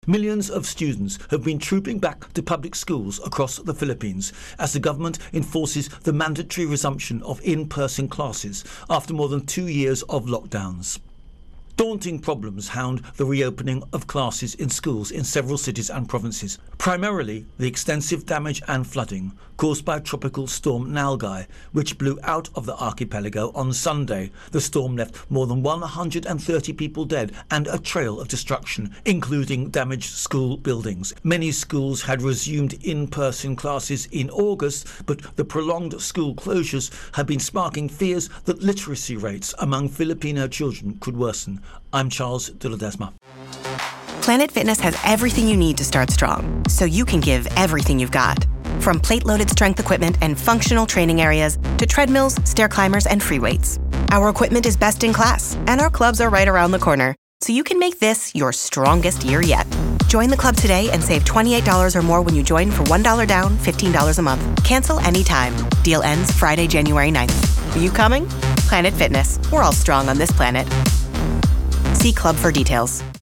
Millions of students have been trooping back to public schools across the Philippines as the government enforces the mandatory resumption of in-person classes after more than 2 years of lockdowns. Daunting problems hound the reopening of classes in schools in several cities and provinces, primarily the extensive damage and flooding caused by Tropical Storm Nalgae, which blew out of the archipelago on Sunday. The storm left more than 130 people dead and a trail of destruction, including damaged school buildings. Many schools had resumed in-person classes in August, but the prolonged school closures have been sparking fears that literacy rates among Filipino children could worsen. I'm Charles de Ledesma. Planet Fitness has everything you need to start strong, so you can give everything you've got. From plate-loaded strength equipment and functional training areas to treadmills, stair climbers, and free weights. Our equipment is best in class, and our clubs are right around the corner, so you can make this your strongest year yet. Join the club today and save $28 or more when you join for $1 down, $15 a month. Cancel anytime. Deal ends Friday, January 9th. Are you coming? Planet Fitness. We're all strong on this planet. See club for details.